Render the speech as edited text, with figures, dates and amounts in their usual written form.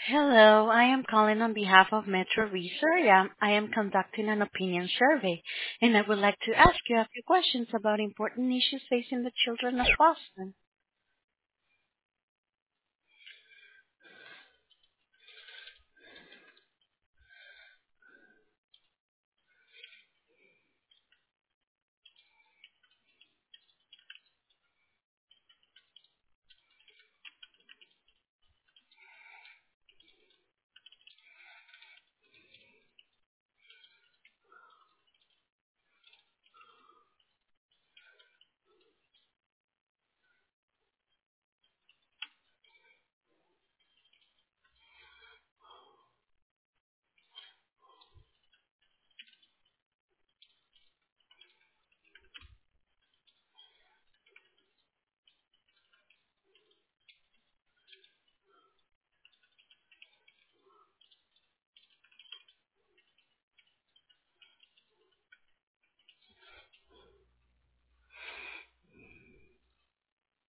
Hello, I am calling on behalf of Metro Research. I am conducting an opinion survey, and I would like to ask you a few questions about important issues facing the children of Boston.